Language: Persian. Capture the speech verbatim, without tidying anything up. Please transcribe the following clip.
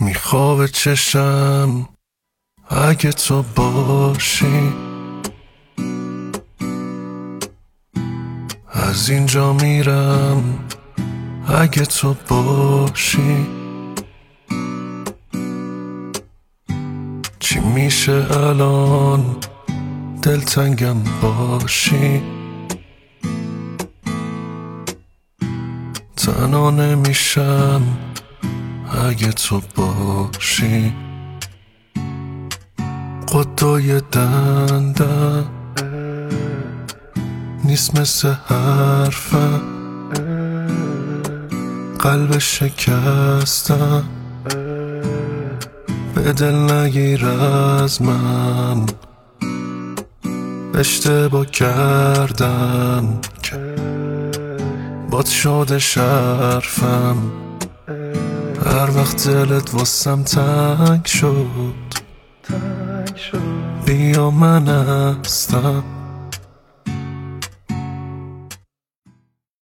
میخوابه چشم اگه تو باشی، از اینجا میرم اگه تو باشی. چی میشه الان دلتنگم باشی، تنها نمیشم اگه تو باشی. قطعه دنده نیست مثل حرفه، قلب شکستم به دل نگیر از من. اشتباه کردم باد شده شرفم، هر وقت دلت واسم تنگ شد بیا من هستم.